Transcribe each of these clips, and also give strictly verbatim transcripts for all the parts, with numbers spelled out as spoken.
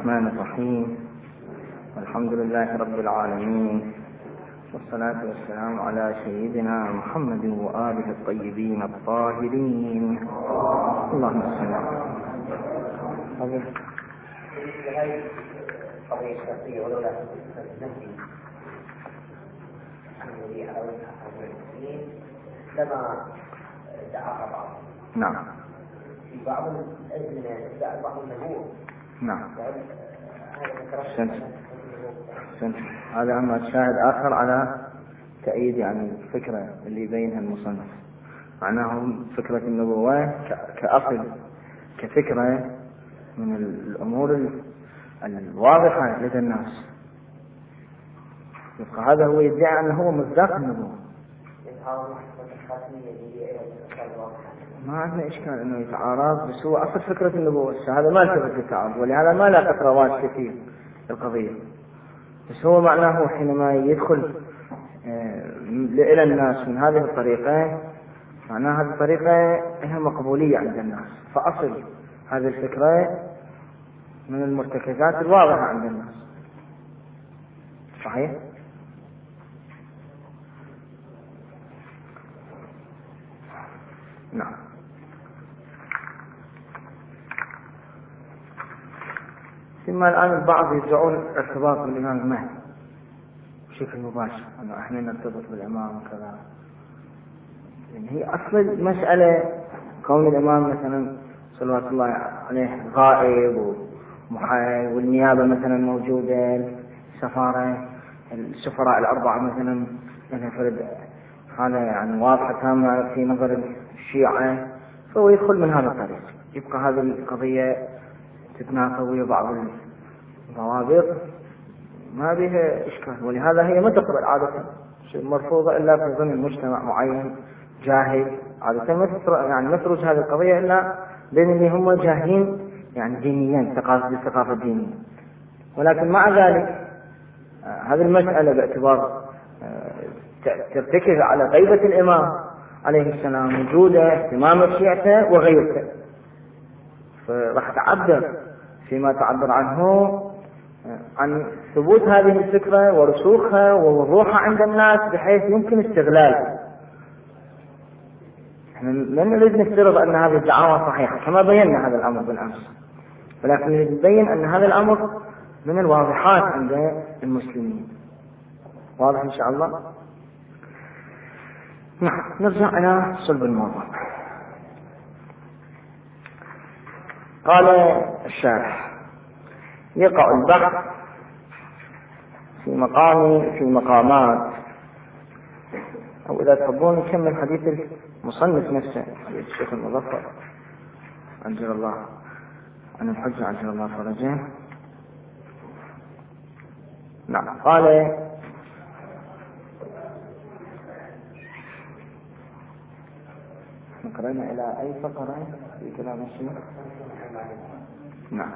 الرحمن الرحيم. الحمد لله رب العالمين، والصلاة والسلام على سيدنا محمد وآله الطيبين الطاهرين. اللهم صل على قضية الشخصية ولولا النهي الذي على وجه المسلمين لما دعا بعض. نعم. في بعض الأزمنة دعا بعض النبوة. نعم. سنت. هذا أما شاهد آخر على تأييد يعني الفكرة اللي يبينها المصنف، معناه فكرة النبوة كأصل كفكرة من الأمور الواضحة لدى الناس. هذا هو يدعي أنه هو مصداق النبوة. ما عندنا إشكال أنه يتعارض، بس هو أصل فكرة النبوة هذا ما التفت للتعارض، ولهذا ما لا فكرة كثير القضية. بس هو معناه حينما يدخل إلى الناس من هذه الطريقة، معناه هذه الطريقة هي مقبولية عند الناس، فأصل هذه الفكرة من المرتكزات الواضحة عند الناس. صحيح؟ نعم. ثم الآن البعض يدعون ارتباط بالإمام المهدي بشكل مباشر، أنه إحنا نرتبط بالإمام وكذا. يعني هي أصل المسألة كون الإمام مثلا صلوات الله عليه غائب ومحاي، والنيابة مثلا موجودة، السفارة السفراء الأربعة مثلا فرد، هذا يعني واضحة تامة في نظر الشيعة، فهو يدخل من هذا الطريق. يبقى هذه القضية تتناقض ويا بعض الضوابط ما بها إشكال، ولهذا هي ما تقبل عادة مرفوضة إلا في ضمن مجتمع معين جاهل. عادة ما يعني نفرج هذه القضية إلا بين اللي هم جاهلين يعني دينيا، ثقافة بالثقافة الدينية. ولكن مع ذلك هذه المسألة باعتبار ترتكز على غيبة الإمام عليه السلام، وجوده، اهتمام شيعته وغيرته، فراح تعبر فيما تعبر عنه عن ثبوت هذه الفكرة ورسوخها ووضوحها عند الناس بحيث يمكن استغلالها. احنا لن نريد نفترض أن هذه الدعاوى صحيحة كما بينا هذا الأمر بالأمس، ولكن نريد نبين أن هذا الأمر من الواضحات عند المسلمين. واضح إن شاء الله؟ نعم. نرجع إلى صلب الموضوع. قال الشارح: يقع البحث في مقام في مقامات، أو إذا تحبون نكمل حديث المصنف نفسه، حديث الشيخ المظفر عجل الله عن الحجة عجل الله فرجه. نعم. قال: نقرأنا إلى أي فقرة في كلام الشيخ؟ نعم.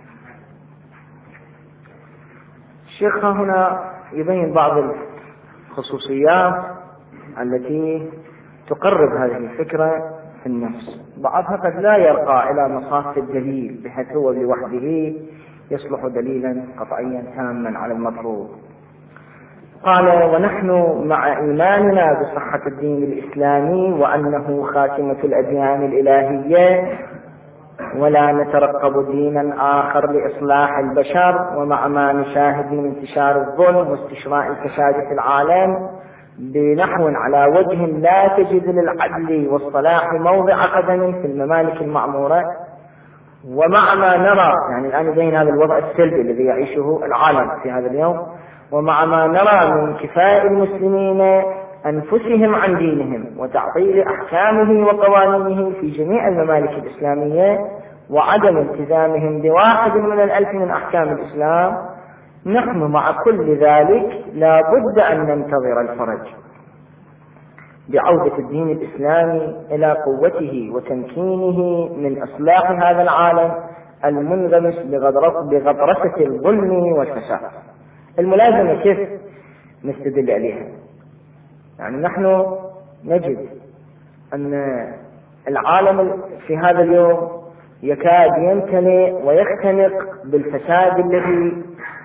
الشيخ هنا يبين بعض الخصوصيات التي تقرب هذه الفكرة في النفس، بعضها قد لا يرقى إلى مصاف الدليل بحيث هو لوحده يصلح دليلا قطعيا تاما على المطلوب. قال: ونحن مع إيماننا بصحة الدين الإسلامي وأنه خاتمة الأديان الإلهية، ولا نترقب دينا آخر لإصلاح البشر، ومع ما نشاهد من انتشار الظلم واستشراء الفساد في العالم بنحو على وجه لا تجد للعدل والصلاح موضع قدم في الممالك المعمورة، ومع ما نرى يعني الآن بين هذا الوضع السلبي الذي يعيشه العالم في هذا اليوم، ومع ما نرى من كفاء المسلمين أنفسهم عن دينهم وتعطيل أحكامه وقوانينه في جميع الممالك الإسلامية، وعدم التزامهم بواحد من الألف من أحكام الإسلام، نحن مع كل ذلك لا بد أن ننتظر الفرج بعودة الدين الإسلامي إلى قوته وتمكينه من إصلاح هذا العالم المنغمس بغطرسة الظلم والفساد. الملازمة كيف نستدل عليها؟ يعني نحن نجد أن العالم في هذا اليوم يكاد يمتلئ ويختنق بالفساد الذي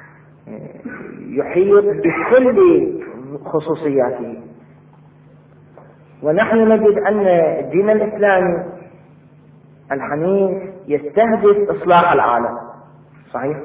يحيط بكل خصوصياته. ونحن نجد أن الدين الإسلامي الحنيف يستهدف إصلاح العالم، صحيح؟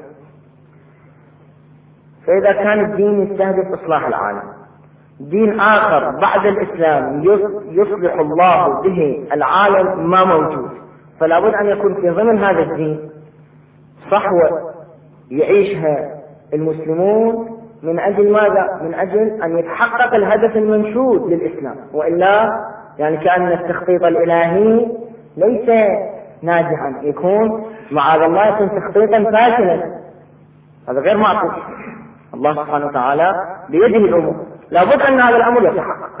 فإذا كان الدين يستهدف إصلاح العالم، دين آخر بعد الإسلام يصلح الله به العالم ما موجود، فلا بد أن يكون في ضمن هذا الدين صحوة يعيشها المسلمون من أجل ماذا؟ من أجل أن يتحقق الهدف المنشود للإسلام، وإلا يعني كأن التخطيط الإلهي ليس ناجحا، يكون معاذ الله يكون تخطيطا فاشلا، هذا غير معقول. الله سبحانه وتعالى بيده الأمور، لابد أن هذا الأمر يتحقق.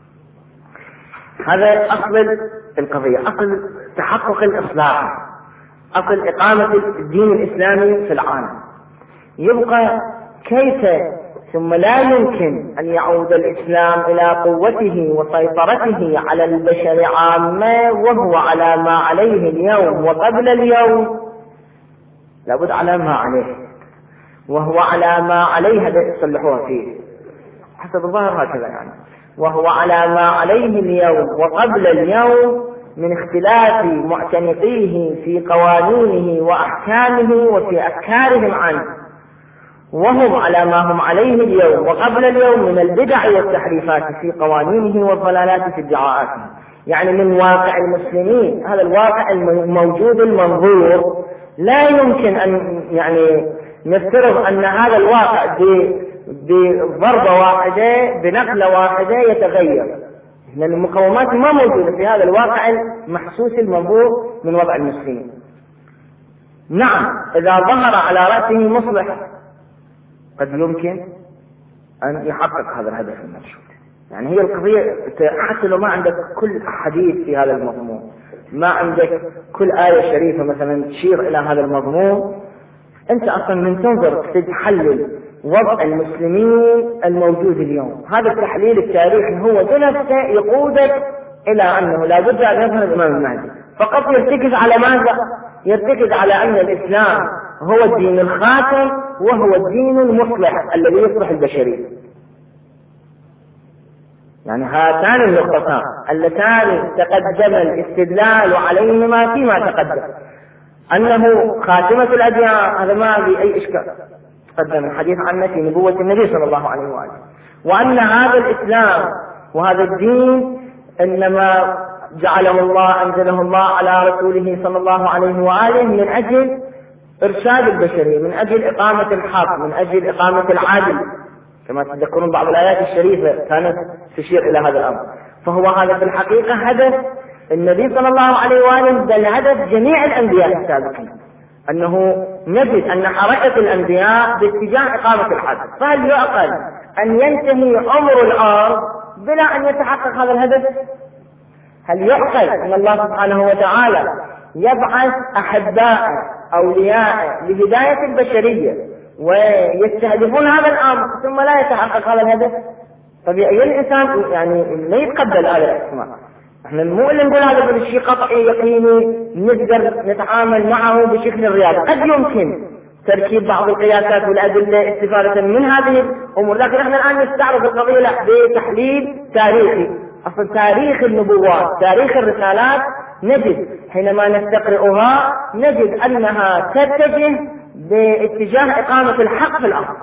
هذا أصل القضية، أصل تحقق الإصلاح، أصل إقامة الدين الإسلامي في العالم. يبقى كيف ثم لا يمكن أن يعود الإسلام إلى قوته وسيطرته على البشر عامة وهو على ما عليه اليوم وقبل اليوم، لابد على ما عليه، وهو على ما عليه، هذا يصلحوها فيه حسب الظاهر هكذا يعني، وهو على ما عليه اليوم وقبل اليوم من اختلاف معتنقيه في قوانينه وأحكامه وفي أفكارهم عنه، وهم على ما هم عليه اليوم وقبل اليوم من البدع والتحريفات في قوانينه والضلالات في ادعاءاته. يعني من واقع المسلمين، هذا الواقع الموجود المنظور، لا يمكن أن يعني نفترض أن هذا الواقع بضربة واحدة بنقلة واحدة يتغير، لأن المقومات ما موجودة في هذا الواقع المحسوس المنظور من وضع المسلمين. نعم إذا ظهر على رأسه مصلح قد يمكن أن يحقق هذا الهدف المنشود. يعني هي القضية، حتى لو ما عندك كل حديث في هذا المضمون، ما عندك كل آية شريفة مثلا تشير إلى هذا المضمون، أنت أصلا من تنظر تحلل وضع المسلمين الموجود اليوم، هذا التحليل التاريخي هو بنفسه يقودك إلى أنه لا بد أن يظهر الإمام المهدي. فقط يرتكز على ماذا؟ يرتكز على أن الإسلام هو الدين الخاتم وهو الدين المصلح الذي يصلح البشرية. يعني هاتان النقطتان اللتان تقدم الاستدلال عليهما فيما تقدم، أنه خاتمة الأديان، هذا ما في أي إشكال، تقدم الحديث عنه في نبوة النبي صلى الله عليه وآله، وأن هذا الإسلام وهذا الدين إنما جعله الله أنزله الله على رسوله صلى الله عليه وآله من أجل إرشاد البشرية، من أجل إقامة الحق، من أجل إقامة العدل، كما تذكرون بعض الآيات الشريفة كانت تشير إلى هذا الأمر. فهو هذا في الحقيقة هدف النبي صلى الله عليه وآله، بل هدف جميع الأنبياء السابقين، أنه نجد أن حركة الأنبياء باتجاه إقامة الحق. فهل يعقل أن ينتهي عمر الأرض بلا أن يتحقق هذا الهدف؟ هل يعقل أن الله سبحانه وتعالى يبعث أحباء أولياء لهداية البشرية ويستهدفون هذا الأمر ثم لا يتحقق هذا الهدف؟ فبأي الإنسان يعني لا يتقبل هذا الأسماء. احنا مو اللي نقول هذا بالشيء قطعي يقيني نقدر نتعامل معه بشكل رياضي، قد يمكن تركيب بعض القياسات والأدلة استفادة من هذه الأمور، لكن احنا الآن نستعرض القضية لا بتحليل تاريخي. أصل تاريخ النبوات، تاريخ الرسالات، نجد حينما نستقرئها نجد أنها تتجه باتجاه إقامة الحق في الأرض،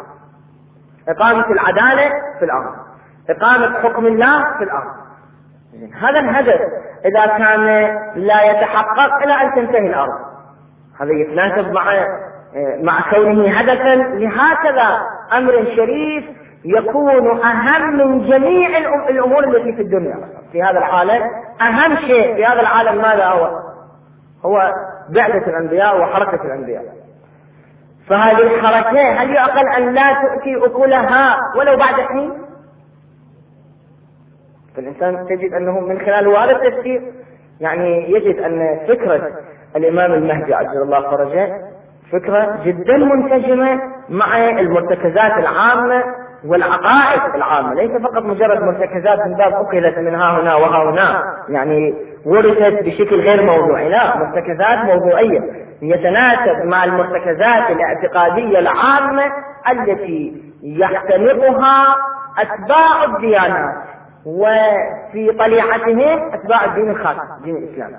إقامة العدالة في الأرض، إقامة حكم الله في الأرض. هذا الهدف إذا كان لا يتحقق إلى أن تنتهي الأرض، هذا يتناسب مع مع كونه هدفا لهكذا أمر شريف يكون أهم من جميع الأمور التي في الدنيا. في هذا العالم أهم شيء في هذا العالم ماذا هو؟ هو بعثة الأنبياء وحركة الأنبياء. فهذه الحركة هل يعقل أن لا تؤتي أكلها ولو بعد حين؟ فالإنسان تجد أنه من خلال هذا التفسير يعني يجد أن فكرة الإمام المهدي عجل الله فرجه فكرة جدا منسجمة مع المرتكزات العامة والعقائد العامة، ليس فقط مجرد مرتكزات من باب أخذت من ها هنا وها هنا، يعني ورثت بشكل غير موضوعي، لا، مرتكزات موضوعية يتناسب مع المرتكزات الاعتقادية العامة التي يختلقها أتباع الديانات وفي طليعتهم أتباع الدين الخاص دين الإسلام،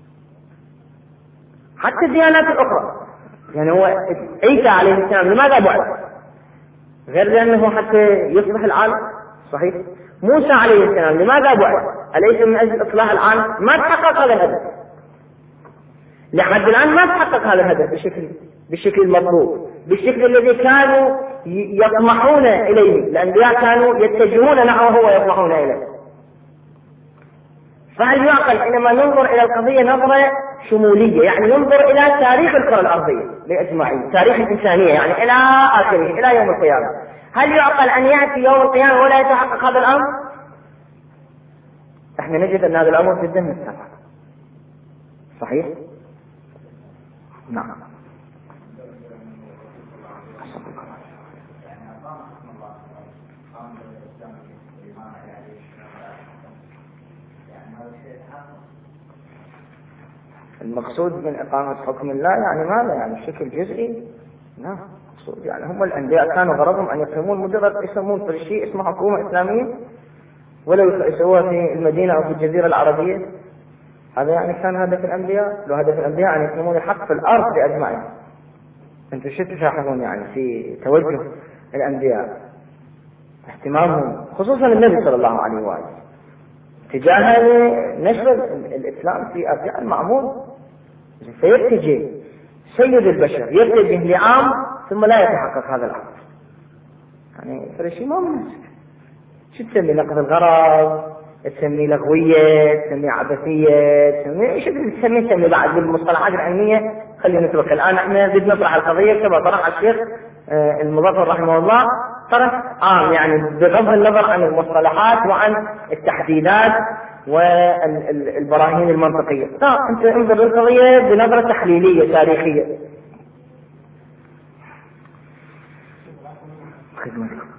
حتى الديانات الأخرى. يعني هو عيسى عليه السلام لماذا بعث؟ غير لأنه حتى يصلح العالم، صحيح. موسى عليه السلام لماذا بعث؟ أليس من أجل إصلاح العالم؟ ما تحقق هذا الهدف لحد الآن، ما تحقق هذا الهدف بشكل بالشكل المطلوب، بالشكل الذي كانوا يطمحون إليه. الأنبياء كانوا يتجهون نحوه ويطمحون إليه. فهل يعقل حينما ننظر إلى القضية نظرة شمولية، يعني ننظر إلى تاريخ الكرة الأرضية بإجماعه، تاريخ الإنسانية يعني إلى آخره إلى يوم القيامة، هل يعقل أن يأتي يوم القيامة ولا يتحقق هذا الأمر؟ احنا نجد أن هذا الأمر جدا مستبعد، صحيح؟ نعم. المقصود من إقامة حكم الله يعني ماذا؟ يعني بشكل جزئي؟ لا، مقصود يعني هم الأنبياء كانوا غرضهم أن يقيمون مجرد يسمون كل شيء اسمه حكومة إسلامية ولو يسووها في المدينة أو في الجزيرة العربية. هذا يعني كان هدف الأنبياء، لو هدف الأنبياء أن يقيمون الحق في الأرض بأجمعها. أنتم شو تلاحظون يعني في توجه الأنبياء اهتمامهم خصوصا النبي صلى الله عليه وآله تجاه نشر الإسلام في أرجاء المعمول، فيتجه سيد البشر يتجه لعام ثم لا يتحقق هذا الأمر. يعني فرشي ما مناسب. شو تسمي نقض الغرض، تسمي لغوية، تسمي عبثية، تسمي ايش تسمي تسمي بعد بالمصطلحات العلمية. خلينا نترك الآن احنا بدنا نطرح القضية كما طرح الشيخ المظفر رحمه الله، طرح عام يعني بغض النظر عن المصطلحات وعن التحديدات والبراهين المنطقية. لا، انت انظر للقضية بنظرة تحليلية تاريخية. خدمتكم.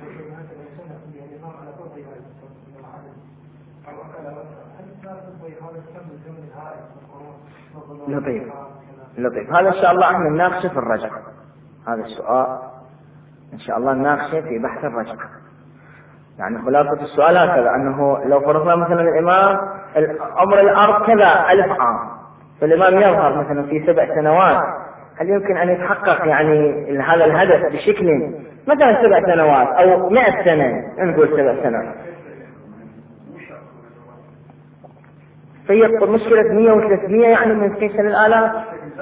لطيف لطيف هذا إن شاء الله احنا نناقشه في الرجعة. هذا السؤال إن شاء الله نناقشه في بحث الرجعة. يعني خلاصة السؤال هكذا، أنه لو فرضنا مثلا الإمام عمر الأرض كذا ألف عام، فالإمام يظهر مثلا في سبع سنوات، هل يمكن أن يتحقق يعني هذا الهدف بشكل مثلا سبع سنوات أو مئة سنة، نقول سبع سنوات؟ فيبقى مشكلة مئة وثلاثمئة يعني من سنة الآلاف.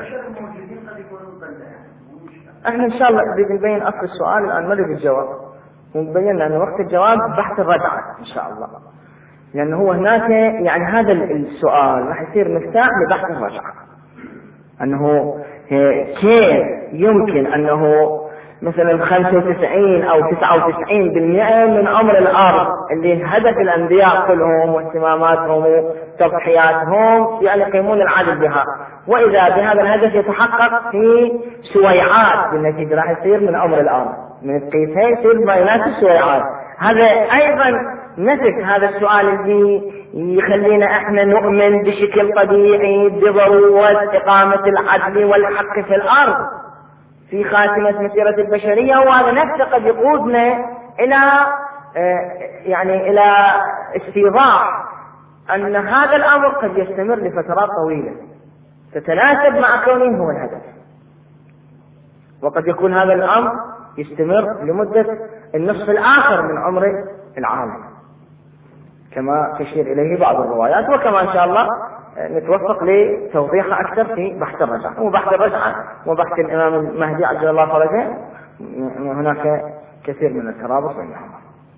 احنا ان شاء الله بنبين اصل السؤال الان ما نريد الجواب، ونبين ان وقت الجواب بحث الرجعة ان شاء الله، لانه هو هناك يعني هذا السؤال راح يصير مفتاح لبحث الرجعة، انه كيف يمكن انه مثلا خمسة وتسعين او تسعة وتسعين بالمئة من عمر الارض اللي هدف الانبياء كلهم واهتماماتهم وتضحياتهم يعني يقيمون العدل بها، واذا بهذا الهدف يتحقق في سويعات بالنتيجة راح يصير من عمر الارض، من القيسين يصير ما يناسب سويعات. هذا ايضا نفس هذا السؤال اللي يخلينا احنا نؤمن بشكل طبيعي بضرورة اقامة العدل والحق في الارض في خاتمة مسيرة البشرية، وهذا نفسه قد يقودنا إلى يعني إلى استيضاح أن هذا الأمر قد يستمر لفترات طويلة تتناسب مع كونه هو الهدف، وقد يكون هذا الأمر يستمر لمدة النصف الآخر من عمر العالم كما تشير إليه بعض الروايات، وكما إن شاء الله نتوفق لتوضيحها أكثر في بحث الرجعة. وبحث الرجعة وبحث الإمام المهدي عجل الله فرجه هناك كثير من الترابط بينهما.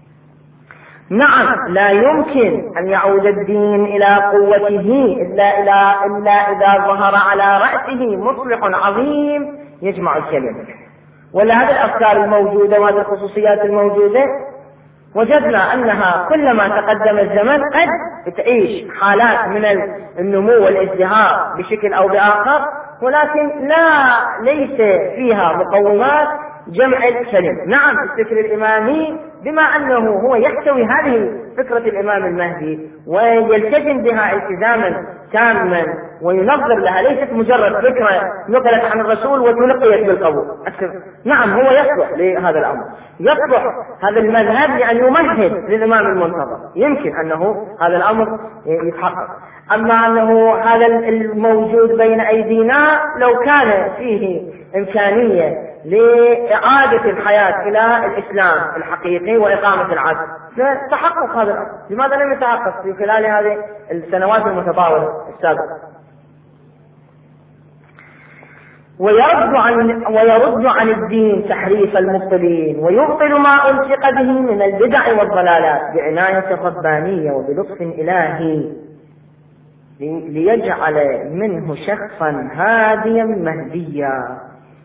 نعم، لا يمكن أن يعود الدين إلى قوته إلا, إلا, إلا إذا ظهر على رأسه مصلح عظيم يجمع الكلمة. ولا هذه الأفكار الموجودة وهذه الخصوصيات الموجودة وجدنا أنها كلما تقدم الزمن قد تعيش حالات من النمو والازدهار بشكل أو بآخر، ولكن لا ليس فيها مقومات جمع الكلم. نعم الفكر الإمامي بما أنه هو يحتوي هذه فكرة الإمام المهدي ويلتزم بها التزاما تاما وينظر لها، ليست مجرد فكرة نقلت عن الرسول وتلقيت بالقبول. نعم هو يصلح لهذا الأمر، يصلح هذا المذهب لأن يمهد للإمام المنتظر، يمكن أنه هذا الأمر يتحقق. أما أنه هذا الموجود بين أيدينا لو كان فيه إمكانية لإعادة الحياة إلى الإسلام الحقيقي وإقامة العدل تحقق هذا الأمر. لماذا لم يتحقق في خلال هذه السنوات المتطاولة السابقة؟ ويرد عن ويرد عن الدين تحريف المبطلين ويبطل ما ألصق به من البدع والضلالات بعناية ربانية وبلطف إلهي ليجعل منه شخصا هاديا مهديا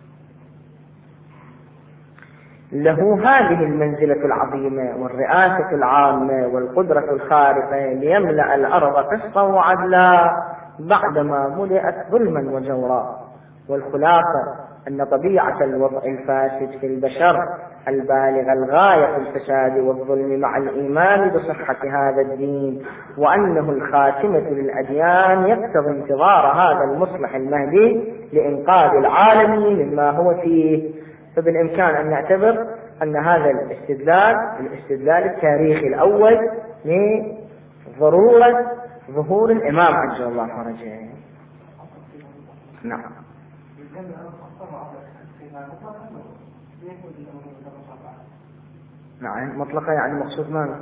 له هذه المنزلة العظيمة والرئاسة العامة والقدرة الخارقة ليملأ الأرض قسطا وعدلا بعدما ملئت ظلما وجورا. والخلاصة أن طبيعة الوضع الفاسد في البشر البالغ الغاية في الفساد والظلم مع الإيمان بصحة هذا الدين وأنه الخاتمة للأديان يقتضي انتظار هذا المصلح المهدي لإنقاذ العالم مما هو فيه. فبالإمكان أن نعتبر أن هذا الاستدلال الاستدلال التاريخي الأول لضرورة ظهور الإمام عجل الله فرجه. نعم. نعم مطلقة يعني مقصود ماذا؟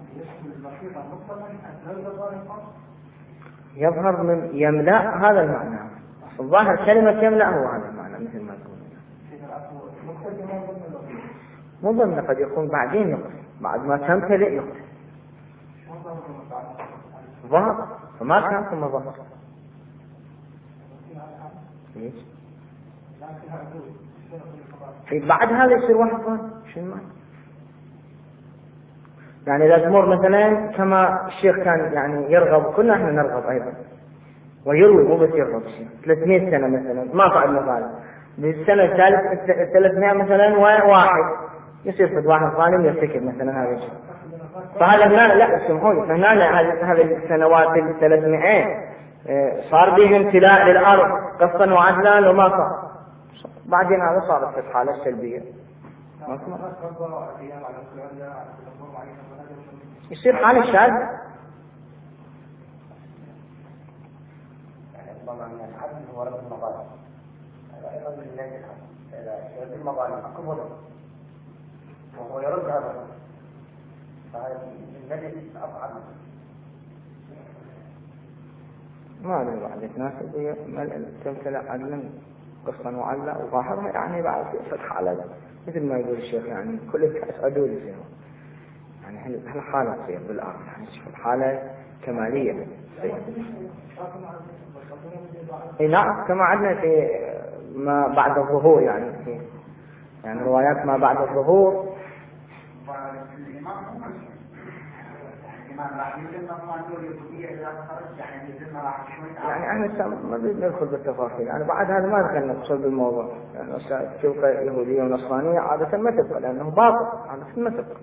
يظهر من يملأ هذا المعنى، الظاهر كلمة يملأ هو هذا المعنى مثل ما تقول. مو ضمن قد يكون بعدين يقتل بعد ما تمتلئ يقتل ظهر فما كان ثم ظهر. ليش؟ بعد هذا يصير واحد ظهر شو المعنى؟ يعني إذا تمر مثلا كما الشيخ كان يعني يرغب، كنا احنا نرغب أيضا ويروي مو بس يرغب الشيخ ثلاثمائة سنة مثلا ما فعلنا ذلك، بالسنة الثالث ثلاثمائة مثلا واحد يصير في واحد ظالم يرتكب مثلا هذا الشيء. فهذا هنا لا سمحوا لي، فهنا هذه السنوات الثلاثمائة صار به امتلاء للأرض قسطا وعدلا وما صار. بعدين هذا صارت في الحالة السلبية يصير حالة شاذة. طبعا العدل هو رب المظالم، أيضا لله الحق المظالم أقبل وهو يرد هذا، فهذا الذي أفعل ما أدري بعد تناسب تمتلأ عدلا قسطا وعدلا وظاهرها يعني بعد فتح على مثل ما يقول الشيخ يعني كل الكأس عدول يصير يعني هالحالة تصير بالأرض يعني الحالة كمالية. اي نعم كما عندنا في ما بعد الظهور يعني في يعني روايات ما بعد الظهور يعني احنا ما بدنا ندخل بالتفاصيل يعني بعد هذا ما دخلنا نقصد بالموضوع يعني تشوف يهودية ونصرانية عادة ما تبقى لأنه باطل عادة ما تبقى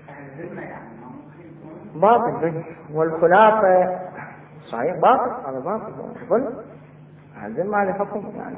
باطل والخلافة صحيح باطل هذا باطل ظلم هذا ما له حكم يعني.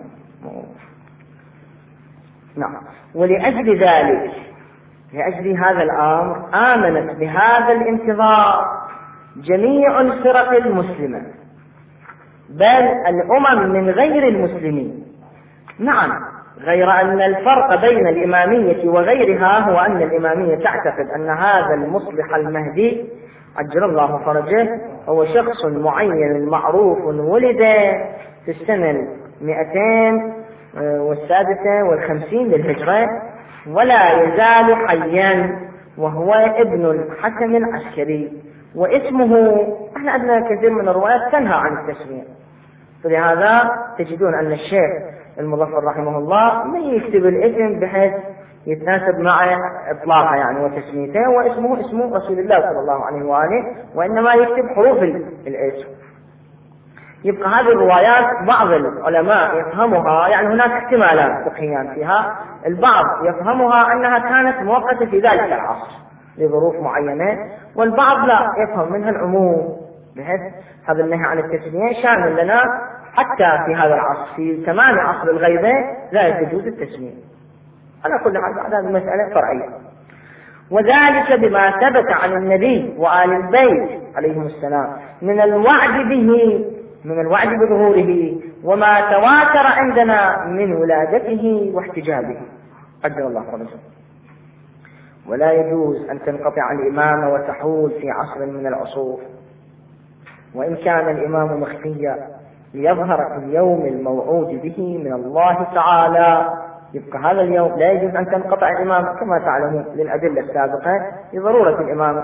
نعم. ولأجل ذلك لأجل هذا الأمر آمنت بهذا الانتظار جميع الفرق المسلمة بل الأمم من غير المسلمين. نعم غير أن الفرق بين الإمامية وغيرها هو أن الإمامية تعتقد أن هذا المصلح المهدي عجل الله فرجه هو شخص معين معروف ولد في السنة المئتين والسادسة والخمسين للهجرة ولا يزال حيا وهو ابن الحكم العسكري واسمه احنا عندنا كثير من الروايات تنهى عن التسمية، فلهذا تجدون أن الشيخ المظفر رحمه الله ما يكتب الاسم بحيث يتناسب مع إطلاقه يعني وتسميته واسمه اسمه رسول الله صلى الله عليه وآله وإنما يكتب حروف الاسم يبقى هذه الروايات بعض العلماء يفهمها، يعني هناك احتمالات فقهيان فيها، البعض يفهمها أنها كانت مؤقتة في ذلك العصر لظروف معينة، والبعض لا يفهم منها العموم، بحيث هذا النهي عن التسمية شامل لنا حتى في هذا العصر، في تمام عصر الغيبة لا يجوز التسمية. على كل حال هذه مسألة فرعية. وذلك بما ثبت عن النبي وآل البيت عليهم السلام من الوعد به، من الوعد بظهوره، وما تواتر عندنا من ولادته واحتجابه عجل الله فرجه. ولا يجوز أن تنقطع الإمامة وتحول في عصر من العصور، وإن كان الإمام مخفيا ليظهر في اليوم الموعود به من الله تعالى. يبقى هذا اليوم لا يجوز أن تنقطع الإمامة كما تعلمون للأدلة السابقة لضرورة الإمامة.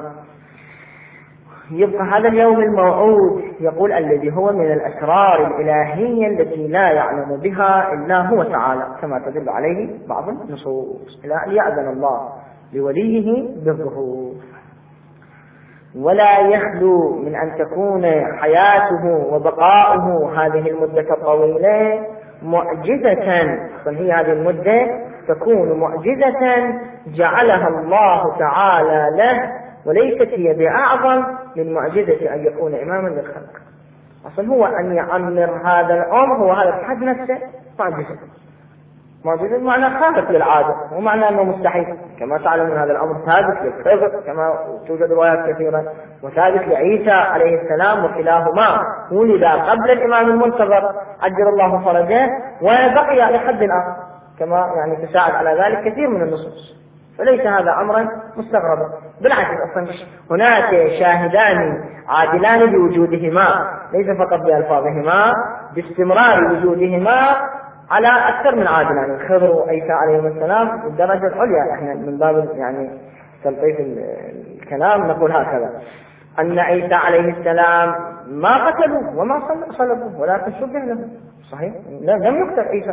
يبقى هذا اليوم الموعود يقول الذي هو من الأسرار الإلهية التي لا يعلم بها إلا هو تعالى، كما تدل عليه بعض النصوص، إلى أن يأذن الله لوليه بالظهور. ولا يخلو من أن تكون حياته وبقاؤه هذه المدة الطويلة معجزة، فهي هذه المدة تكون معجزة جعلها الله تعالى له، وليست هي بأعظم من معجزة أن يكون إماما للخلق. أصلا هو أن يعمر هذا العمر هو هذا بحد نفسه معجزة. معجزة معنى خارق للعادة، ومعنى أنه مستحيل، كما تعلمون هذا الأمر ثابت للخضر كما توجد روايات كثيرة، وثابت لعيسى عليه السلام، وكلاهما ولد قبل الإمام المنتظر عجل الله فرجه وبقي لحد الآن، كما يعني تساعد على ذلك كثير من النصوص. فليس هذا أمرا مستغربا، بالعكس أصلا هناك شاهدان عادلان بوجودهما، ليس فقط بألفاظهما، باستمرار وجودهما على أكثر من عادلان، الخضر وعيسى عليهم السلام بالدرجة العليا. احنا من باب يعني تلطيف الكلام نقول هكذا، أن عيسى عليه السلام ما قتلوه وما صلبوه ولكن شبه له، صحيح لم يقتل عيسى،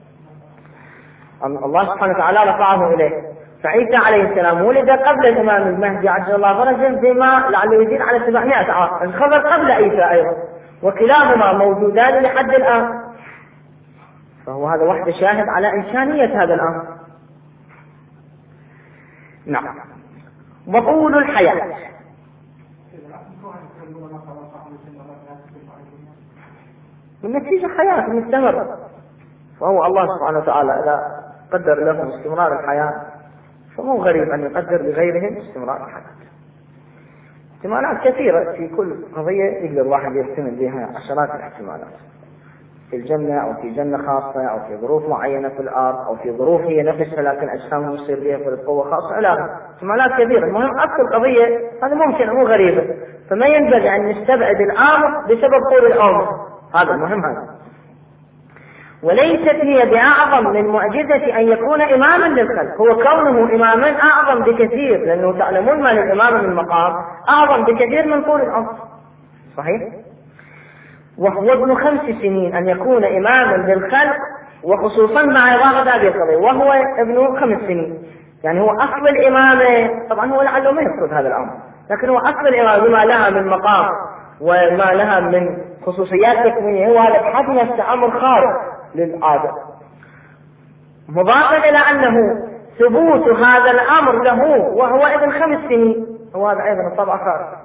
الله سبحانه وتعالى رفعه إليه. فعيسى عليه السلام ولد قبل الإمام المهدي عجل الله فرجه بما لعله يزيد على سبعمائة عام، الخبر قبل عيسى أيضا، وكلاهما موجودان لحد الآن. فهو هذا وحده شاهد على إمكانية هذا الأمر. نعم. وطول الحياة بالنتيجة حياة مستمرة، فهو الله سبحانه وتعالى إذا قدر لهم استمرار الحياة فمو غريب أن يقدر لغيرهم استمرار الحياة. احتمالات كثيرة في كل قضية يقدر الواحد يحتمل بها عشرات الاحتمالات، في الجنة أو في جنة خاصة أو في ظروف معينة في الأرض أو في ظروف هي نفسها لكن أجسامهم يصير بها في القوة خاصة، إلى احتمالات كثيرة. المهم أكثر قضية هذا ممكن مو غريبة، فما ينبغي أن نستبعد الأمر بسبب طول العمر، هذا المهم هذا. وليست هي بأعظم من معجزة أن يكون إماما للخلق، هو كونه إماما أعظم بكثير، لأنه تعلمون ما للإمام من مقام أعظم بكثير من طول العمر، صحيح؟ وهو ابن خمس سنين أن يكون إماما للخلق، وخصوصا مع إضافة هذه القضية وهو ابن خمس سنين، يعني هو أصل الإمامة. طبعا هو لعله ما يقصد هذا الأمر، لكن هو أصل الإمامة بما لها من مقام وما لها من خصوصيات تكوينية، هو هذا بحد نفسه أمر خارق للعادة، مضافا إلى أنه ثبوت هذا الأمر له وهو ابن خمس سنين، هو هذا أيضا طبعا خارق.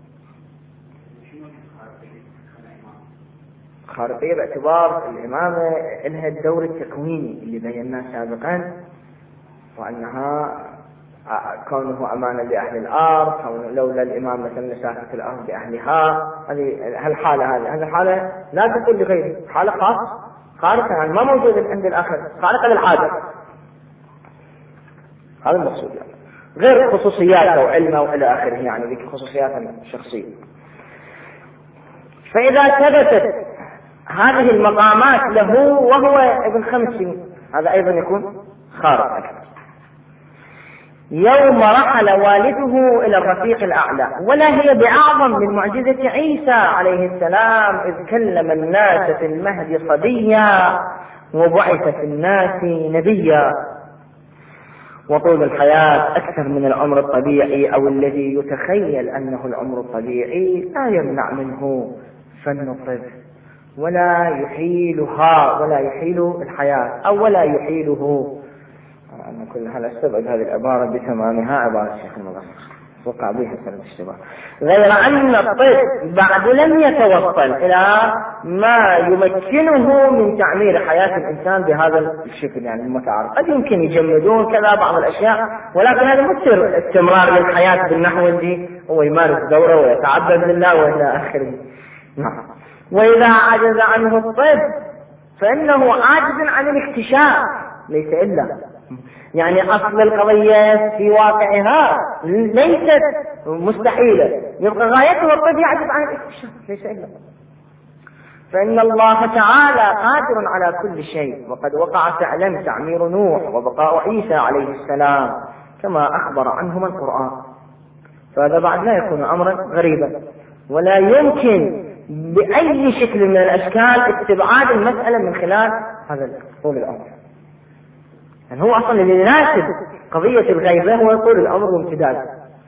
خارقية باعتبار الإمامة لها الدور التكويني اللي بيناه سابقا، وأنها كونه أمانا لأهل الأرض، كونه لولا الإمام مثلا لساكت الأرض بأهلها، هذه هالحالة هذه هذه الحالة لا تكون لغيره، حالة خاصة خارقة يعني ما موجودة عند الآخر، خارقة للعادة، هذا المقصود يعني. غير خصوصياته وعلمه وإلى آخره، يعني ذيك خصوصيات شخصية. فإذا ثبتت هذه المقامات له وهو ابن خمس سنين هذا أيضا يكون خارق أكثر. يوم رحل والده إلى الرفيق الأعلى، ولا هي بأعظم من معجزة عيسى عليه السلام إذ كلم الناس في المهد صبيا وبعث في الناس نبيا. وطول الحياة أكثر من العمر الطبيعي أو الذي يتخيل أنه العمر الطبيعي لا يمنع منه فن الطب ولا يحيلها ولا يحيل الحياة أو ولا يحيله. أنا كل هذا استبعد هذه العبارة بتمامها عبارة الشيخ المغفر وقع بها سبب الاشتباه. غير أن الطب بعد لم يتوصل إلى ما يمكنه من تعمير حياة الإنسان بهذا الشكل يعني المتعارف. قد يمكن يجمدون كذا بعض الأشياء، ولكن هذا مصير استمرار للحياة بالنحو الذي هو يمارس دوره ويتعبد لله وإلى آخره. نعم. وإذا عجز عنه الطب فإنه عاجز عن الاكتشاف، ليس إلا يعني أصل القضية في واقعها ليست مستحيلة، يبقى غايته الطب يعجز عن الاكتشاف، ليس إلا. فإن الله تعالى قادر على كل شيء، وقد وقع فعلا تعمير نوح وبقاء عيسى عليه السلام كما أخبر عنهما القرآن، فهذا بعد لا يكون أمرا غريبا، ولا يمكن بأي شكل من الأشكال استبعاد المسألة من خلال هذا طول الأمر. يعني هو أصلا اللي يناسب قضية الغيبة هو طول الأمر وامتداد.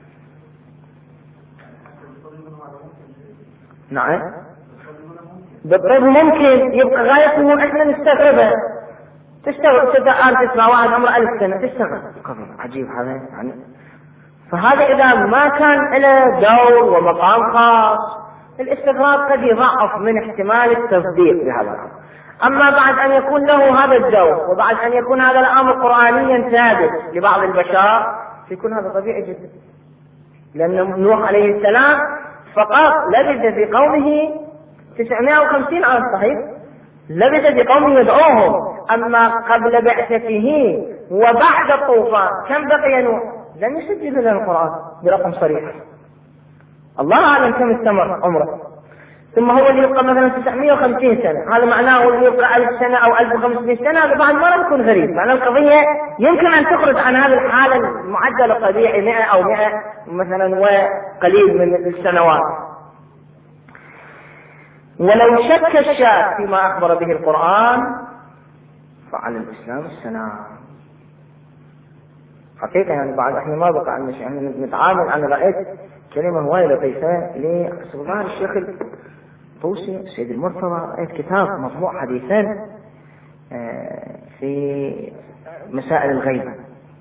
نعم بالطيب ممكن يبقى غايته احنا نستغربه، تستغرب تدعى تسمع واحد عمره ألف سنة تستغرب عجيب هذا يعني. فهذا إذا ما كان له دور ومقام خاص الاستغراب قد يضعف من احتمال التصديق بهذا الأمر. أما بعد أن يكون له هذا الدور وبعد أن يكون هذا الأمر قرآنيا ثابت لبعض البشر يكون هذا طبيعي جدا، لأن نوح عليه السلام فقط لبث في قومه تسعمائة وخمسين عام صحيح، لبث في قومه يدعوهم. أما قبل بعثته وبعد الطوفان كم بقي نوح؟ لم يسجل لنا القرآن برقم صريح، الله أعلم كم استمر عمره. ثم هو اللي يبقى مثلا تسعمائة وخمسين سنة، هذا معناه اللي يبقى ألف سنة أو ألف وخمسمائة سنة، هذا بعد ما يكون غريب. معنى القضية يمكن أن تخرج عن هذه الحالة المعدلة الطبيعي مئة أو مئة مثلا وقليل من السنوات. ولو شك الشاك فيما أخبر به القرآن فعلى الإسلام السلام. حقيقة يعني بعد احنا ما بقى عندنا شيء، يعني نتعامل. أنا رأيت كلمة هواية لطيفة لسلطان الشيخ الطوسي السيد المرتضى، رأيت كتاب مطبوع حديثا في مسائل الغيبة،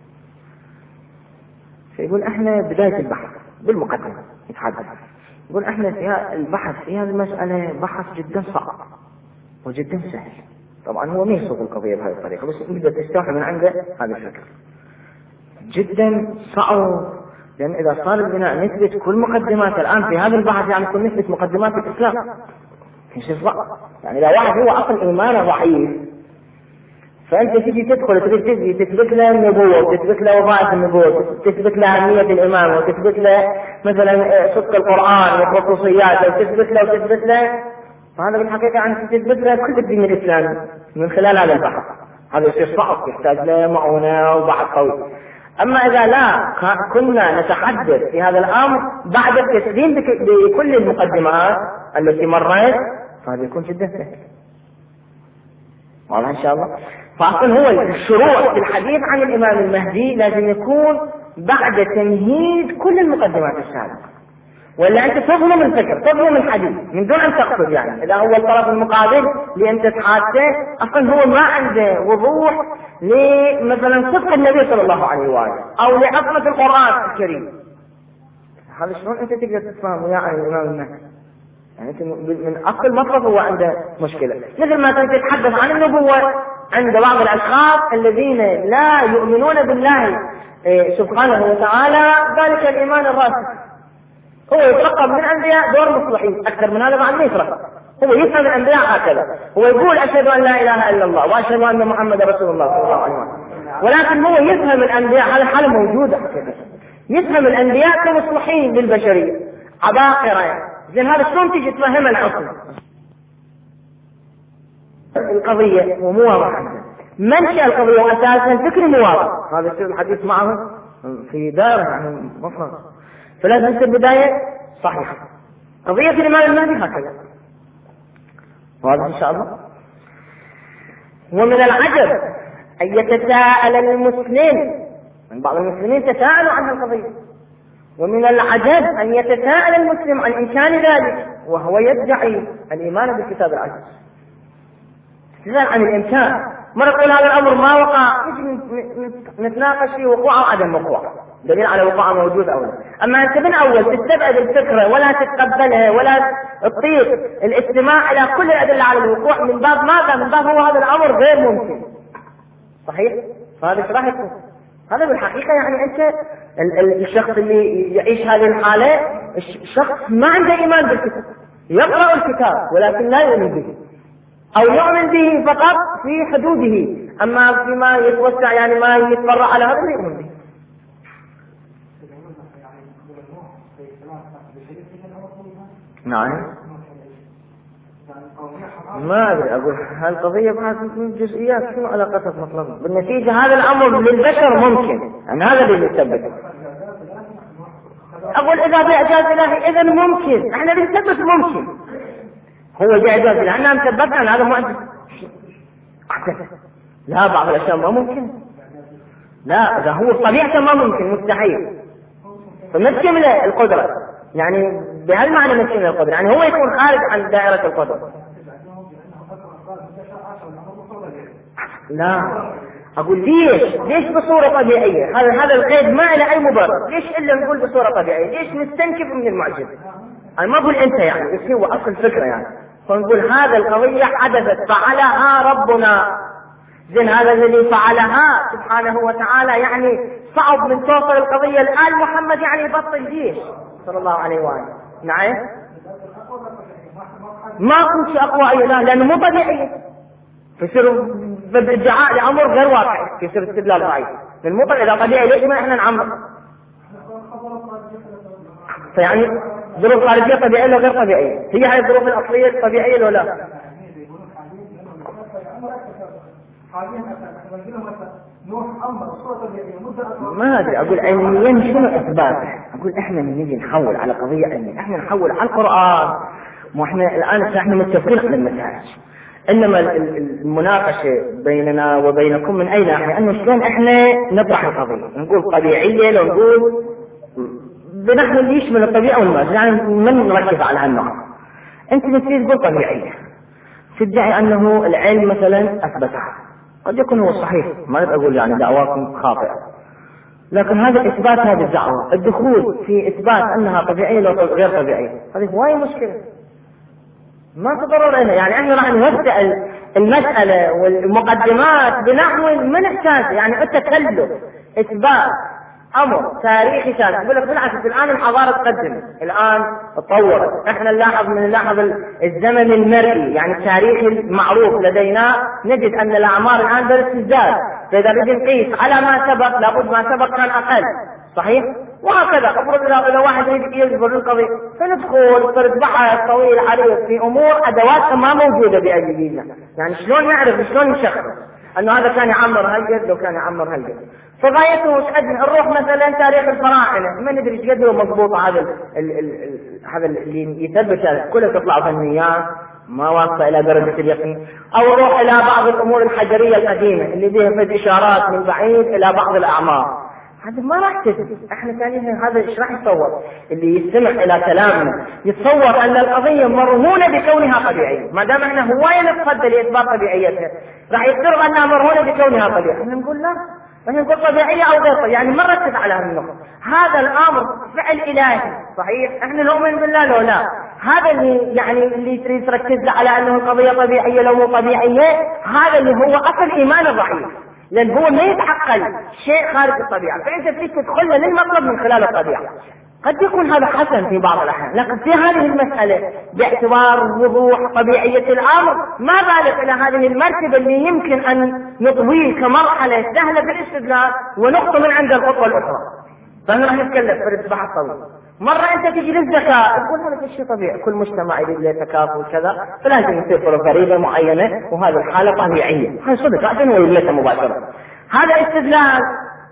فيقول احنا بداية البحث بالمقدمة يتحدث، يقول احنا في البحث في هذه المسألة بحث جدا صعب وجدا سهل. طبعا هو ما يصوغ القضية بهذه الطريقة، بس نبدأ تستوحي من عنده هذا الفكر. جدا صعب، لأن إذا صار البناء نثبت كل مقدمات الآن في هذا البحث يعني كل نثبت مقدمات الإسلام في شيء صعب. يعني إذا واحد هو أصلا إيمانه ضعيف فأنت تجي تدخل تريد تجي تثبت له النبوة وتثبت له وظائف النبوة، تثبت له أهمية الإمامة وتثبت له مثلا صدق القرآن وخصوصياته وتثبت له وتثبت له، فهذا بالحقيقة يعني تثبت له كل الدين الإسلامي من خلال هذا البحث. هذا يصير صعب يحتاج له معونة وبحث قوي. أما إذا لا كنا نتحدث في هذا الأمر بعد التسليم بكل المقدمات التي مرت فهذا يكون جدا سهل. واضح إن شاء الله. فأصلا هو الشروع في الحديث عن الإمام المهدي لازم يكون بعد تمهيد كل المقدمات السابقة، ولا أنت تظلم الفكر تظلم الحديث من دون أن تقصد. يعني إذا هو الطرف المقابل لأنت تحادثه أصلا هو ما عنده وضوح لمثلا صدق النبي صلى الله عليه وآله أو لعظمة القرآن الكريم، هذا شلون أنت تقدر تفهم وياه عن الإمام المهدي؟ يعني أنت من أصل مطلب هو عنده مشكلة. مثل ما كنت تتحدث عن النبوة عند بعض الأشخاص الذين لا يؤمنون بالله سبحانه وتعالى ذلك الإيمان الراسخ، هو يترقب من الأنبياء دور مصلحين أكثر من هذا بعد ما يترقب. هو يفهم الأنبياء هكذا، هو يقول أشهد أن لا إله إلا الله وأشهد أن محمد رسول الله صلى الله عليه وسلم، ولكن هو يفهم الأنبياء، هذا حالة موجودة حقيقة، يفهم الأنبياء كمصلحين للبشرية عباقرة. زين هذا شلون تيجي تفهمها الأصل القضية ومو واضح منشأ القضية وأساسا فكر مواضح. هذا يصير الحديث معه في دائرة يعني مفرغ، فلازم تصير بداية صحيحة. قضية الإمام المهدي هكذا واضح إن شاء الله. ومن العجب أن يتساءل المسلم، من بعض المسلمين تساءلوا عن القضية، ومن العجب أن يتساءل المسلم عن إمكان ذلك وهو يدعي الإيمان بالكتاب العزيز استدلال عن الإمكان. مرة تقول هذا الأمر ما وقع، نتناقش في وقوعه وعدم وقوعه، دليل على وقوعه موجود أو لا. أما أنت من أول تستبعد الفكرة ولا تتقبلها ولا تطيق الاستماع إلى كل الأدلة على الوقوع، من باب ماذا؟ من باب هو هذا الأمر غير ممكن. صحيح؟ فهذا ايش راح يكون؟ هذا بالحقيقة يعني أنت الشخص اللي يعيش هذه الحالة الشخص ما عنده إيمان بالكتاب، يقرأ الكتاب ولكن لا يؤمن به، أو يؤمن به فقط في حدوده، أما فيما يتوسع يعني ما يتفرع على هذا لا يؤمن به. نعم ما أدري أقول هالقضية بعد من جزئيات شنو علاقتها بمطلبها. بالنتيجة هذا الأمر للبشر ممكن، يعني هذا اللي يثبت. أقول إذا بإعجاز إلهي إذا ممكن، إحنا بنثبت ممكن هو بإعجاز إلهي، إحنا مثبتنا هذا معجز. لا بعض الأشياء ما ممكن، لا إذا هو طبيعته ما ممكن مستحيل، فنكمل القدرة يعني بهالمعنى نكمل القدرة، يعني هو يكون خارج عن دائرة القدرة. لا أقول ليش ليش بصورة طبيعية؟ هذا هذا القيد ما له أي مبرر، ليش إلا نقول بصورة طبيعية؟ ليش نستنكف من المعجزة؟ أنا ما أقول أنت يعني، بس هو أصل فكرة يعني، فنقول هذا القضية حدثت فعلها ربنا، زين هذا الذي فعلها سبحانه وتعالى يعني صعب من توصل القضية الآن محمد يعني يبطل جيش صلى الله عليه وآله. نعم ما كنت أقوى أي لا لأنه مو طبيعي، فيصير بالادعاء لأمر غير واقعي، يصير استدلال ضعيف. المطلق إذا طبيعي ليش ما إحنا نعمر؟ فيعني ظروف خارجية طبيعية ولا غير طبيعية؟ هي هاي الظروف الأصلية الطبيعية ولا لا؟ ما أدري أقول علميا شنو إثباته؟ أقول إحنا نيجي نحول على قضية علمية، إحنا نحول على القرآن، مو إحنا الآن إحنا متفقين على المسائل، إنما المناقشة بيننا وبينكم من أي ناحية أنه شلون إحنا نطرح القضية، نقول طبيعية لو نقول بنحن اللي يشمل الطبيعة والمادة، يعني من نركز على هالنقطة. أنت نسيت تقول طبيعية، تدعي أنه العلم مثلا أثبتها، قد يكون هو صحيح، ما أقول يعني دعواكم خاطئة، لكن هذا إثبات هذه الدعوة، الدخول في إثبات أنها طبيعية لو غير طبيعية هذه هواية مشكلة ما تضرر لنا. يعني احنا راح نوسع المسألة والمقدمات بنحو ما نحتاج، يعني التكلف إثبات أمر تاريخي ثابت. يقول لك بالعكس الآن الحضارة تقدم، الآن تطورت، احنا نلاحظ من نلاحظ الزمن المرئي يعني التاريخ المعروف لدينا، نجد أن الأعمار الآن بدأت تزداد، فإذا بدنا نقيس على ما سبق لابد ما سبق كان أقل، صحيح؟ وهكذا افرض إذا واحد يجبر القضية فندخل فرد بحث طويل عريض في أمور أدواتها ما موجودة بأيدينا، يعني شلون نعرف شلون نشخص أنه هذا كان يعمر هالقد لو كان يعمر هالقد. فغايته وش قد نروح مثلا تاريخ الفراعنة ما ندري ايش قد هو مضبوط، هذا هذا اللي يثبت كله تطلع فنيات ما واصله الى درجة اليقين، او نروح الى بعض الامور الحجرية القديمة اللي بها فد اشارات من بعيد الى بعض الاعمار، هذا ما راح تثبت. احنا ثانيا هذا ايش راح يتصور؟ اللي يستمع الى كلامنا يتصور ان القضية مرهونة بكونها طبيعية، ما دام احنا هواية نتصدى لاثبات طبيعيتها راح يفترض انها مرهونة بكونها طبيعية. احنا نقول لا، احنا نقول طبيعية او غير طبيعية، يعني ما نركز على هالنقطة. هذا الامر فعل الهي صحيح، احنا نؤمن بالله لو لا، هذا اللي يعني اللي تريد تركز على انه القضية طبيعية لو مو طبيعية، هذا اللي هو اصل ايمان الضعيف، لأن هو ما يتعقل شيء خارج الطبيعة، فأنت فيك تدخل للمطلب من خلال الطبيعة. قد يكون هذا حسن في بعض الأحيان، لكن في هذه المسألة باعتبار وضوح طبيعية الأمر ما بالغ إلى هذه المرتبة اللي يمكن أن نطويه كمرحلة سهلة في الاستدلال ونقطة من عند الخطوة الأخرى. فأنا راح نتكلم في بحث طويل. مرة أنت تجي للزكاة تقول هذا شيء طبيعي، كل مجتمع يريد له تكافل وكذا، فلازم يصير فريضة معينة وهذه الحالة طبيعية، هذا صدق عشان ويلته مباشرة. هذا استدلال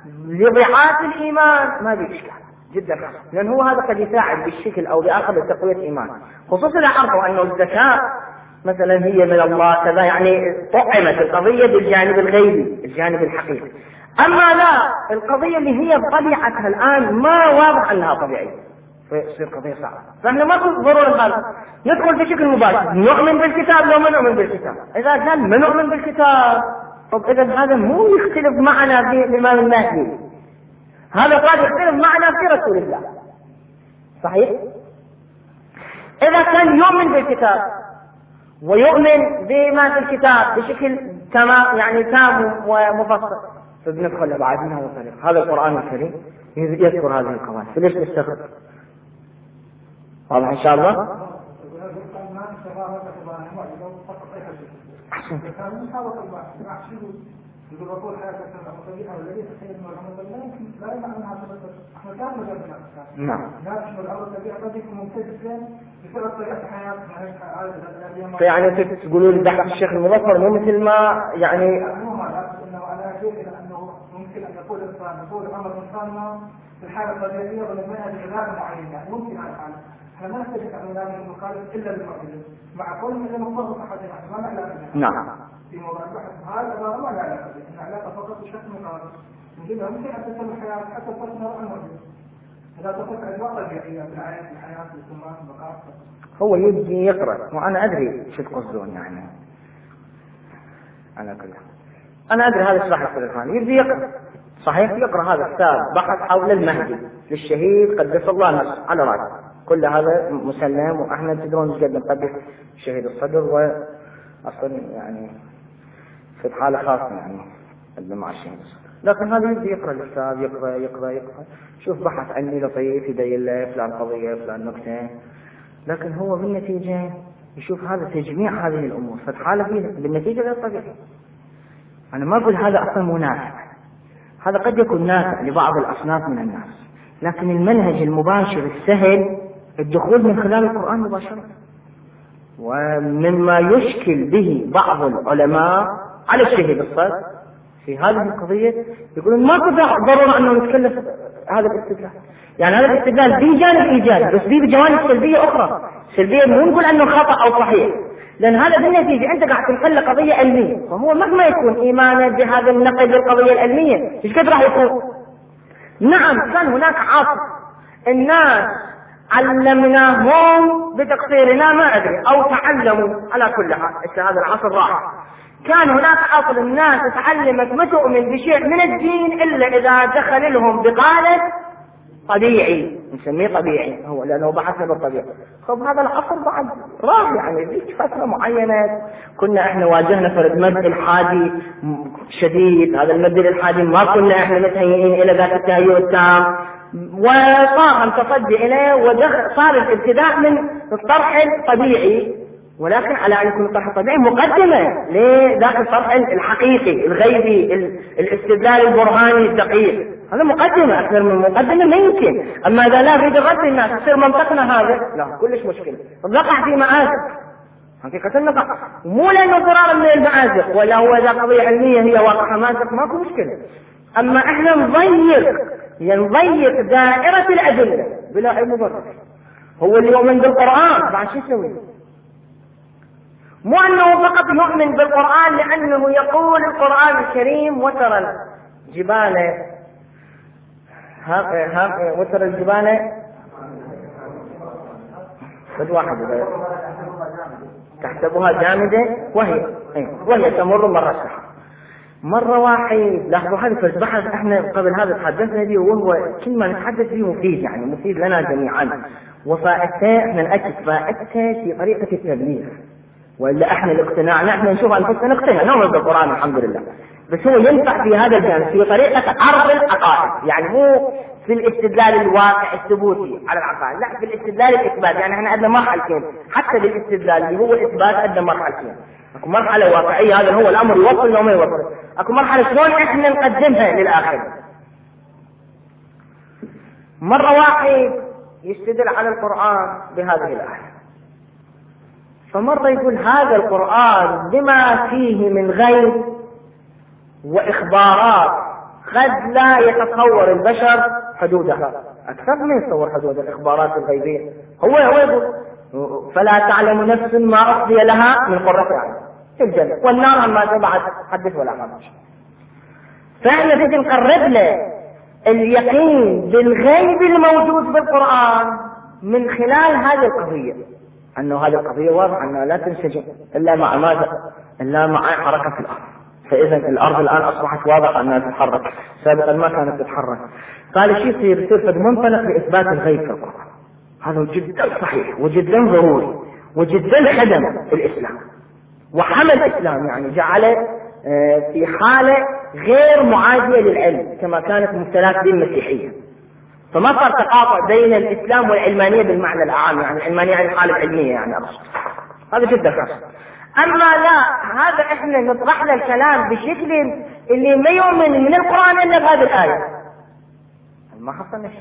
لضعاف الإيمان ما في إشكال جدا، لأن هو هذا قد يساعد بالشكل أو بآخر لتقوية الإيمان، خصوصا إذا عرفوا أنه الزكاة مثلا هي من الله كذا، يعني طعمت القضية بالجانب الغيبي الجانب الحقيقي. أما لا، القضية اللي هي طبيعتها الآن ما واضح أنها طبيعية، فيصير قضية صعبة. فاحنا ما في ضرورة هذا ندخل بشكل مباشر نؤمن بالكتاب لو ما نؤمن بالكتاب. إذا كان ما نؤمن بالكتاب طب إذا هذا مو يختلف معنا في الإمام المهدي، هذا قد يختلف معنا في رسول الله. صحيح؟ إذا كان يؤمن بالكتاب ويؤمن بما في الكتاب بشكل تمام يعني تام ومفصل فبندخل بعد من هذا الطريق. هذا القرآن الكريم يذكر هذه القواعد، فليش نستغرب؟ واضح إن شاء الله؟ أحسن. يقول رسول حياة الطبيعة والذي تخيل من الأمر لا يمكن لا يمكن أنها احنا كان مجال نعم. لكن الأمر الطبيعة قد يكون ممتد بسبب طريقة حياة. فيعني تقولون دعوة الشيخ المظفر مو مثل ما يعني. مو هذا إنه على شيء أنه ممكن أن يقول الإنسان يقول أمر الإنسان ما في الحالة الطبيعية ولما يأتي بغاية معينة يعني ممكن على الحالة. احنا ما نستطيع أن نعمل المخالف إلا بالمعجزة مع كل من المفروض أحدنا ما نعلم. نعم. في موضوع البحث هذا ما ما له علاقة به، العلاقة فقط بشكل مقارن. نجيبها ممكن أن تتم الحياة حتى تصنع المعجزة. إذا تفكر أجواء طبيعية في العين في الحياة في السماء في البقاء. هو يجي يقرأ وأنا أدري شو تقصدون يعني. على كل أنا أدري هذا الشرح الثاني يجي يقرأ صحيح يقرأ هذا الكتاب بحث حول المهدي للشهيد قدس الله نفسه على رأسه كل هذا مسلم وإحنا تدرون جدا نقدس شهيد الصدر وأصلا يعني في حالة خاصة يعني مع الشهيد الصدر. لكن هذا يجي يقرأ الكتاب يقرأ يقرأ يقرأ شوف بحث عني لطيف يبين له فلان قضية فلان نكتة، لكن هو بالنتيجة يشوف هذا تجميع هذه الأمور فالحالة فيه بالنتيجة غير طبيعي. أنا ما أقول هذا أصلا منافع، هذا قد يكون نافع لبعض الأصناف من الناس، لكن المنهج المباشر السهل الدخول من خلال القرآن مباشرة. ومما يشكل به بعض العلماء على الشهيد الصدر في هذه القضية يقولون ما ضرورة أنه نتكلم هذا الاستدلال، يعني هذا الاستدلال به جانب إيجابي بس به بجوانب سلبية أخرى. سلبية مو نقول أنه خطأ أو صحيح، لأن هذا بالنتيجة أنت قاعد تنقل قضية علمية فهو مهما يكون إيمانا بهذا النقد للقضية العلمية إيش قد راح يكون. نعم كان هناك عاصف الناس علمناهم بتقصيرنا ما أدري أو تعلموا على كل حال هذا العصر راح. كان هناك عصر الناس تعلمت ما تؤمن بشيء من الدين إلا إذا دخل لهم بقالة طبيعي نسميه طبيعي هو لأنه بحثنا بالطبيعة. خب هذا العصر بعد راح يعني ذيك فترة معينة كنا احنا واجهنا فرد مد الحادي شديد، هذا المد الحادي ما كنا احنا متهيئين إلى ذات التهيئ التام وصار التصدي إليه وصار الابتداء من الطرح الطبيعي، ولكن على أن يكون الطرح الطبيعي مقدمة لذاك الطرح الحقيقي الغيبي الاستدلال البرهاني الدقيق، هذا مقدمة أكثر من مقدمة ما يمكن. أما إذا لا نريد الرد الناس يصير منطقنا هذا لا كلش مشكلة. طب نقع في مآزق حقيقة نقع مو لأنه ضرار من المآزق ولا هو إذا قضية علمية هي واقعة مآزق ماكو مشكلة، أما إحنا نضيق ينضيق دائرة الأدلة بلا أي مبرر. هو اللي يؤمن بالقرآن بعد شو يسوي؟ مو أنه فقط يؤمن بالقرآن لأنه يقول القرآن الكريم وترى الجبال ها ها وترى الجبال بد واحد تحسبها جامدة وهي وهي تمر مرة السحاب مرة واحد. لاحظوا هذا البحث احنا قبل هذا تحدثنا به وهو كل ما نتحدث فيه مفيد يعني مفيد لنا جميعا وفائدته احنا نأكد فائدته في طريقة التبليغ وإلا احنا الاقتناع نحن نشوف أنفسنا نقتنع نؤمن بالقرآن الحمد لله، بس هو ينفع في هذا الجانب في طريقة عرض العقائد يعني مو في الاستدلال الواقع الثبوتي على العقائد، لا في الاستدلال الإثبات. يعني احنا عندنا مرحلتين حتى للاستدلال اللي هو الإثبات عندنا مرحلتين، اكو مرحلة واقعية هذا هو الأمر يوصل أو ما يوصل، اكو مرحلة شلون احنا نقدمها للآخر. مرة واحد يستدل على القرآن بهذه الآية، فمرة يقول هذا القرآن بما فيه من غيب وإخبارات قد لا يتصور البشر حدودها، أكثر من يتصور حدود الإخبارات الغيبية. هو هو يقول فلا تعلم نفس ما أخفي لها من قرة أعين في الجنة والنار ما تبعد حدث ولا حرج. فإحنا بدنا نقرب له اليقين بالغيب الموجود بالقرآن من خلال هذه القضية، أنه هذه القضية واضحة أنها لا تنسجم إلا مع ماذا؟ إلا مع حركة الأرض. فإذا الأرض الآن أصبحت واضحة أنها تتحرك، سابقا ما كانت تتحرك. قال شيء يصير يصير في منطلق لإثبات الغيب في القرآن. هذا جدا صحيح وجدا ضروري وجدا خدم الإسلام وحمل الإسلام، يعني جعله في حالة غير معادية للعلم كما كانت مبتلات به المسيحية. فما صار تقاطع بين الإسلام والعلمانية بالمعنى العام، يعني العلمانية يعني الحالة العلمية يعني أقصد. هذا جدا خاص. أما لا، هذا إحنا نطرح له الكلام بشكل اللي ما يؤمن من القرآن إلا بهذه الآية، ما حصل شيء.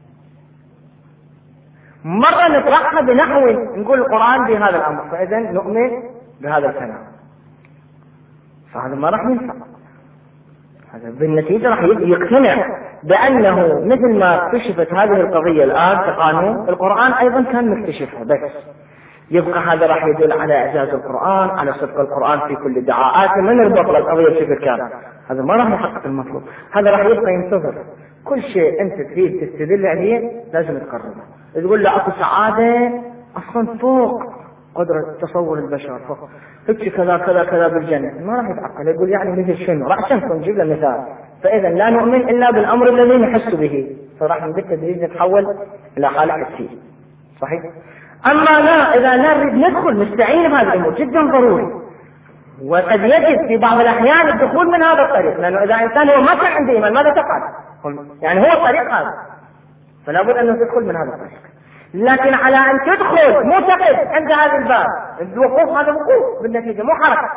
مرة نطرحها بنحو نقول القرآن بهذا الأمر، فإذا نؤمن بهذا الكلام، فهذا ما راح ينفع. هذا بالنتيجة راح يقتنع بأنه مثل ما اكتشفت هذه القضية الآن كقانون، القرآن أيضا كان مكتشفها، بس يبقى هذا راح يدل على إعجاز القرآن، على صدق القرآن في كل دعاءاته، من يربط القضية بشكل كامل. هذا ما راح يحقق المطلوب. هذا راح يبقى ينتظر كل شيء أنت تريد تستدل عليه لازم تقربه. تقول له أكو سعادة أصلا فوق قدرة تصور البشر، فوق هيك كذا كذا كذا بالجنة، ما راح يتعقل. يقول يعني مثل شنو؟ راح شنو نجيب له مثال. فإذا لا نؤمن إلا بالأمر الذي نحس به، فراح بالتدريج نتحول إلى حالة حسية. صحيح؟ أما لا، إذا لا نريد ندخل نستعين بهذه الأمور جدا ضروري، وقد يجب في بعض الأحيان الدخول من هذا الطريق، لأنه إذا إنسان هو ما كان عنده إيمان ماذا تفعل؟ يعني هو الطريق هذا، فلا بد أن تدخل من هذا الطريق. لكن على أن تدخل معتقد عند هذا الباب، الوقوف هذا وقوف بالنتيجة مو حركة.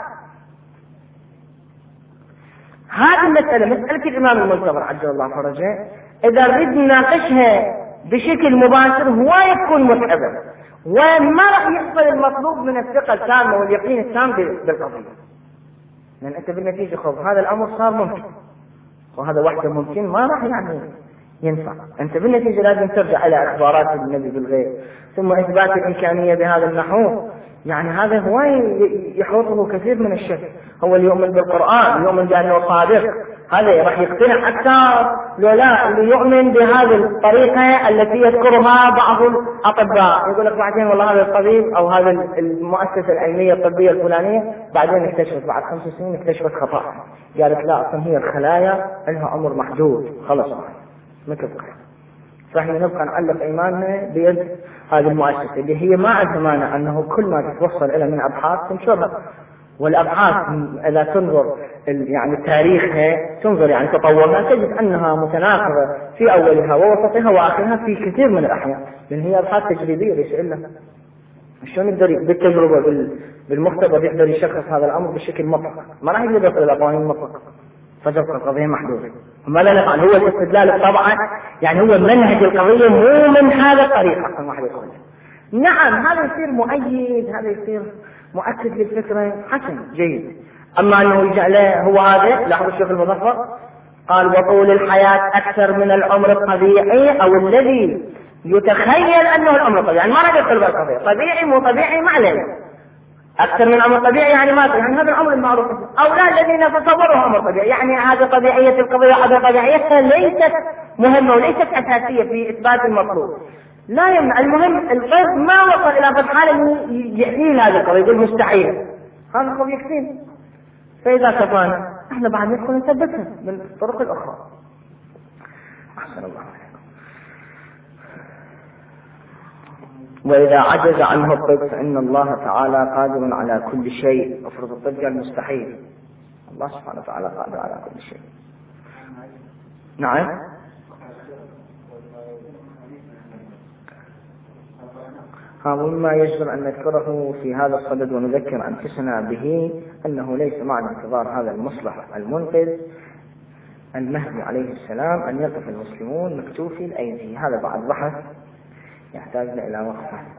هذه المسألة مسألة الإمام المنتظر عجل الله فرجه، إذا نريد نناقشها بشكل مباشر هو يكون متعبا، وما راح يحصل المطلوب من الثقة التامة واليقين التام بالقضية، لأن أنت بالنتيجة خوف هذا الأمر صار ممكن، وهذا وحده ممكن ما راح يعني ينفع. أنت بالنتيجة لازم ترجع إلى أخبارات النبي بالغيب، ثم إثبات الإمكانية بهذا النحو. يعني هذا هو يحوطه كثير من الشك. هو اللي يؤمن بالقرآن يؤمن بأنه صادق، هذا راح يقتنع أكثر. لو لا، اللي يؤمن بهذه الطريقة التي يذكرها بعض الأطباء يقول لك بعدين والله هذا الطبيب أو هذا المؤسسة العلمية الطبية الفلانية بعدين اكتشفت بعد خمس سنين اكتشفت خطأ، قالت لا أصلا هي الخلايا لها عمر محدود خلص ما تبقى. فإحنا نبقى نعلق إيماننا بيد هذه المؤسسة اللي هي ما عندها مانع أنه كل ما تتوصل إلى من أبحاث تنشرها، والأبحاث إذا تنظر يعني تاريخها تنظر يعني تطورها تجد أنها متناقضة في أولها ووسطها وآخرها في كثير من الأحيان، لأن هي أبحاث تجريبية ليس إلا شلون يقدر بالتجربة بالمختبر يقدر يشخص هذا الأمر بشكل مطلق، ما راح يقدر يصل إلى قوانين مطلقة، فتبقى القضية محدودة. ما لا نفعل هو الاستدلال طبعا يعني هو منهج القضية مو من هذا الطريق أصلا واحد يقول. نعم هذا يصير مؤيد، هذا يصير مؤكد للفكرة حسن جيد. أما أنه يجعله هو هذا، لاحظوا الشيخ المظفر قال وطول الحياة أكثر من العمر الطبيعي أو الذي يتخيل أنه العمر الطبيعي، يعني ما راح يدخل بالقضية طبيعي مو طبيعي ما علينا، أكثر من عمر طبيعي يعني ما يعني هذا الأمر المعروف، أو لا الذين نتصوره أمر طبيعي، يعني هذه طبيعية القضية هذه طبيعيتها ليست مهمة وليست أساسية في إثبات المطلوب، لا يمنع. المهم القيد ما وصل إلى الحالة يحيل هذا القضية يقول مستحيل، هذا القضية يكفينا. فإذا كفانا احنا بعد ندخل نثبتها بالطرق الأخرى. أحسن الله عليكم. وإذا عجز عنه الطب فإن الله تعالى قادر على كل شيء. افرض الطب قال مستحيل، الله سبحانه وتعالى قادر على كل شيء. نعم ومما يجب أن نذكره في هذا الصدد ونذكر أنفسنا به أنه ليس معنى انتظار هذا المصلح المنقذ المهدي عليه السلام أن يقف المسلمون مكتوفي الأيدي، هذا بعد بحث يحتاج إلى وقت.